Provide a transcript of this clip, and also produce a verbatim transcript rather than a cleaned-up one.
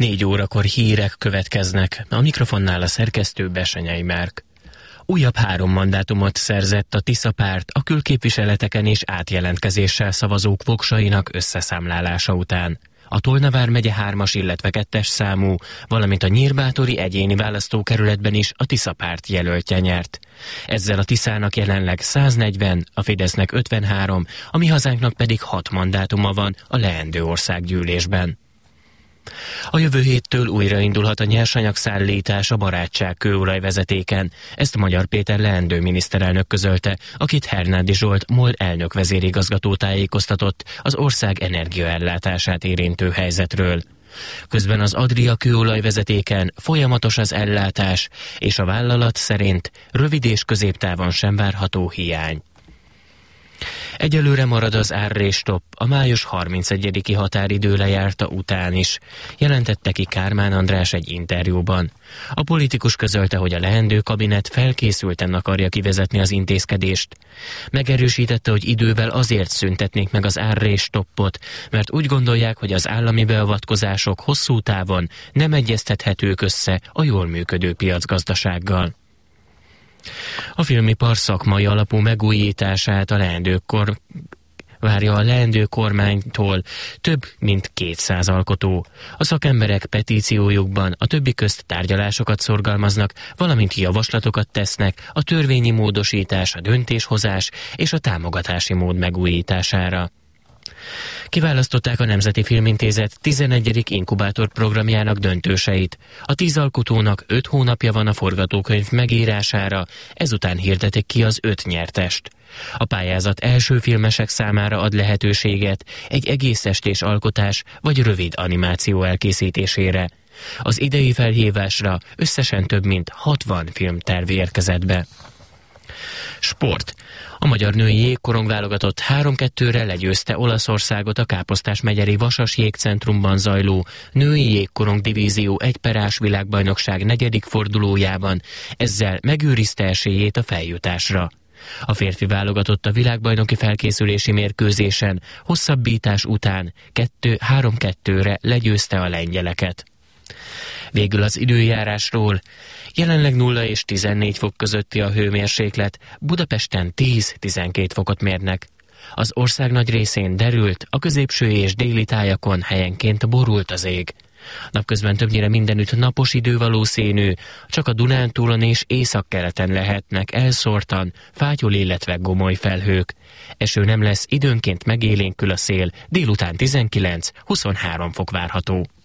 Négy órakor hírek következnek, a mikrofonnál a szerkesztő Besenyei Márk. Újabb három mandátumot szerzett a Tisza párt a külképviseleteken és átjelentkezéssel szavazók voksainak összeszámlálása után. A Tolna vármegye hármas, illetve kettes számú, valamint a Nyírbátori egyéni választókerületben is a Tisza párt jelöltje nyert. Ezzel a Tiszának jelenleg száznegyven, a Fidesznek ötvenhárom, a Mi Hazánknak pedig hat mandátuma van a leendő országgyűlésben. A jövő héttől újraindulhat a nyersanyagszállítás a Barátság kőolajvezetéken. Ezt Magyar Péter leendő miniszterelnök közölte, akit Hernádi Zsolt MOL elnök vezérigazgató tájékoztatott az ország energiaellátását érintő helyzetről. Közben az Adria kőolajvezetéken folyamatos az ellátás, és a vállalat szerint rövid és középtávon sem várható hiány. Egyelőre marad az árrésstopp a május harmincegyediki határidő lejárta után is, jelentette ki Kármán András egy interjúban. A politikus közölte, hogy a leendő kabinet felkészülten akarja kivezetni az intézkedést. Megerősítette, hogy idővel azért szüntetnék meg az árrésstoppot, mert úgy gondolják, hogy az állami beavatkozások hosszú távon nem egyeztethetők össze a jól működő piacgazdasággal. A filmipar szakmai alapú megújítását a leendőkor várja a leendő kormánytól több mint kétszáz alkotó. A szakemberek petíciójukban a többi közt tárgyalásokat szorgalmaznak, valamint javaslatokat tesznek a törvényi módosítás, a döntéshozás és a támogatási mód megújítására. Kiválasztották a Nemzeti Filmintézet tizenegyedik inkubátor programjának döntőseit. A tíz alkotónak öt hónapja van a forgatókönyv megírására, ezután hirdetik ki az öt nyertest. A pályázat első filmesek számára ad lehetőséget egy egész estés alkotás vagy rövid animáció elkészítésére. Az idei felhívásra összesen több mint hatvan filmterv érkezett be. Sport. A magyar női jégkorong válogatott három kettőre legyőzte Olaszországot a Káposztás megyeri Vasas jégcentrumban zajló női jégkorong divízió egyperás világbajnokság negyedik fordulójában, ezzel megőrizte esélyét a feljutásra. A férfi válogatott a világbajnoki felkészülési mérkőzésen hosszabbítás után három kettőre legyőzte a lengyeleket. Végül az időjárásról. Jelenleg nulla és tizennégy fok közötti a hőmérséklet, Budapesten tíz-tizenkét fokot mérnek. Az ország nagy részén derült, a középső és déli tájakon helyenként borult az ég. Napközben többnyire mindenütt napos idő valószínű, csak a Dunántúlon és északkeleten lehetnek elszórtan fátyol, illetve gomoly felhők. Eső nem lesz, időnként megélénkül a szél, délután tizenkilenc-huszonhárom fok várható.